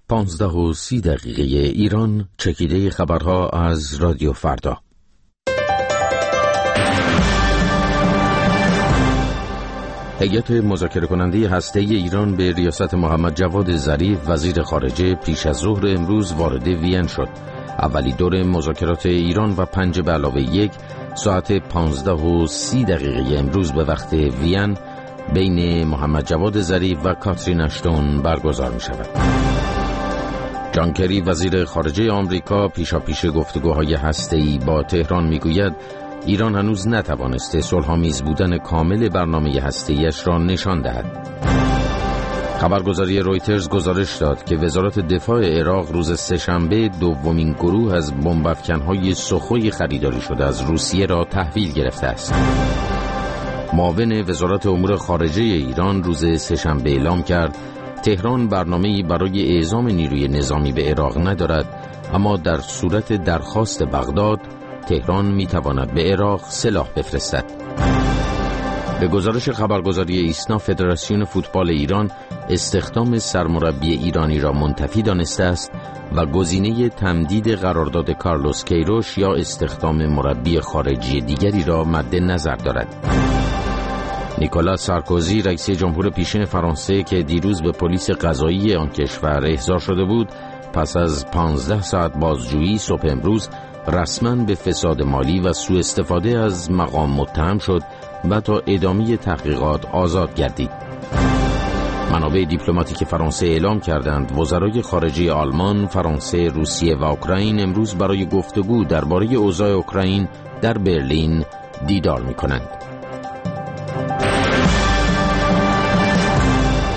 15:30 ایران. چکیده خبرها از رادیو فردا. هیئت مذاکره کننده هسته‌ای ایران به ریاست محمد جواد ظریف وزیر خارجه پیش از ظهر امروز وارد وین شد. اولی دور مذاکرات ایران و 5+1 ساعت 15:30 امروز به وقت وین بین محمد جواد ظریف و کاترین اشتون برگزار می شود. جان کری وزیر خارجه آمریکا پیشاپیش گفتگوهای هسته‌ای با تهران میگوید ایران هنوز نتوانسته صلح‌آمیز بودن کامل برنامه هسته‌ایش را نشان دهد. خبرگزاری رویترز گزارش داد که وزارت دفاع عراق روز سه‌شنبه دومین گروه از بمب‌افکن‌های سخوی خریداری شده از روسیه را تحویل گرفته است. معاون وزارت امور خارجه ایران روز سه‌شنبه اعلام کرد تهران برنامه‌ای برای اعزام نیروی نظامی به عراق ندارد، اما در صورت درخواست بغداد تهران می‌تواند به عراق سلاح بفرستد. به گزارش خبرگزاری ایسنا فدراسیون فوتبال ایران استخدام سرمربی ایرانی را منتفی دانسته است و گزینه تمدید قرارداد کارلوس کیروش یا استخدام مربی خارجی دیگری را مد نظر دارد. نیکولاس سارکوزی رئیس جمهور پیشین فرانسه که دیروز به پلیس قضایی آن کشور احضار شده بود، پس از 15 ساعت بازجویی صبح امروز رسما به فساد مالی و سوء استفاده از مقام متهم شد و تا ادامه تحقیقات آزاد گردید. منابع دیپلماتیک فرانسه اعلام کردند وزرای خارجه آلمان، فرانسه، روسیه و اوکراین امروز برای گفتگو درباره اوضاع اوکراین در برلین دیدار می‌کنند.